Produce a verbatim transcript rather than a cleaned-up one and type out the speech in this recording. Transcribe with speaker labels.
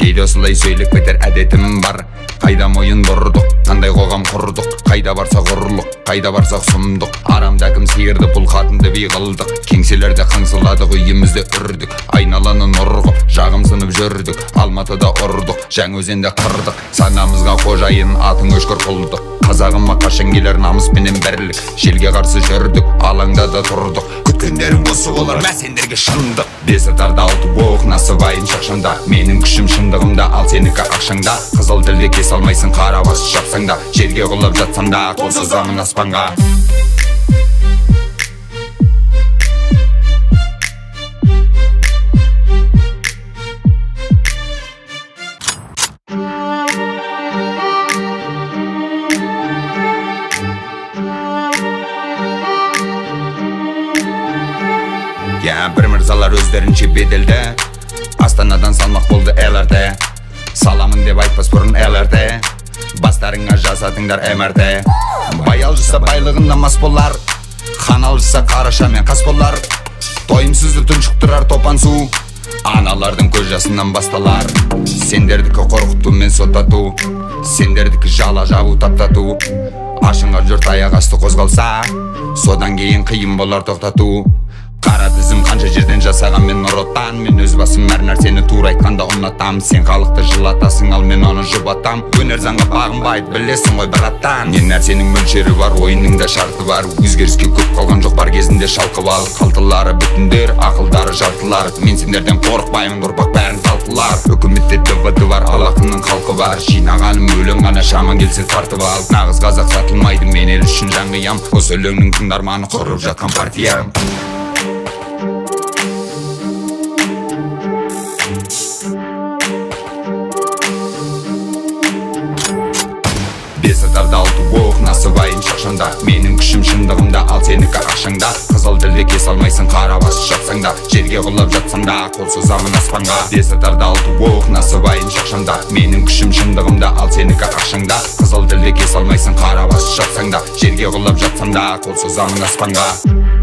Speaker 1: кейде осылай сөйлеп кетер әдетім бар. Қайда мойын бұрдық, қандай қоғам құрдық, қайда барсақ ұрлық, қайда барсақ сұмдық. Арамда кім сиырды бұл қатынды би қылдық, кеңселерде қаңсыладық, үйімізде үрдік. Айналаны нұрғып, жағымсынып жүрдік, Алматыда ұрдық, Жаңаөзенде қырдық. Санамызға қожайын атын өшкір қылдық. Қазағыма қашан келер намыспенен бірлік, желге қарсы жүрдік, алаңда да тұрдық. Күткендерің осы олар, мә сендерге шындық. Бес атарда алты боқ, насыбайын шақшанда. Менің күшім шындығымда, ал сенікі ақшаңда. Қызыл тілде кес алмайсың, қара басы шапсаңда. Жерге құлап жатсам да, қол созамын аспанға. Я, бір мырзалар өздерінше беделді, Астанадан салмақ болды ЛРТ. Саламын деп айтпас бұрын ЛРТ, бастарыңа жасатыңдар МРТ. Баялжыса байлығында мас болар, ханалжыса қараша мен қас болар. Тойымсызды тұншықтырар топан су, аналардың көз жасынан басталар. Сендердікі қорқыту мен соттату, сендердікі жала жабу таптату. Ашынға жұрт аяқ асты қозғалса, содан кейін қиын болар тоқтату. Қара тізім қанша жерден жасаған мен нұротан. Мен өз басым әр нәрсені тура айтқанда ұнатам. Сен халықты жылатасың, ал мен оны жұбатам. Өнер заңға бағынбайды, білесің ғой браттан. Не нәрсенің мөлшері бар, ойынның да шарты бар. Өзгеріске көп қалған жоқ, бар кезінде шалқып ал. Қалтылары бүтіндер, ақылдары жартылар. Мен сендерден қорықпаймын, ұрпақ бәрін талқылар. Үкіметте ДВД бар, ал ақынның халқы бар. Жинағаным өлең ғана, шаман келсе тартып ал. Нағыз қазақ сатылмайды, мен ел үшін жан қиям. Осы өлеңнің тыңдарманы құрып жатқан партиям. Бес атарда алты боқ, насыбайын шақшанда. Менің күшім шындығымда, ал сенікі ақшаңда. Қызыл тілде кес алмайсың, қара басы шапсаңда. Жерге құлап жатсаңда, қол созамын аспанға. Бес атарда алты боқ, насыбайын шақшанда. Менің күшім шындығымда, ал сенікі ақшаңда. Қызыл тілде кес алмайсың, қара басы шапсаңда. Жерге құлап жатсаңда, қол созамын аспанға.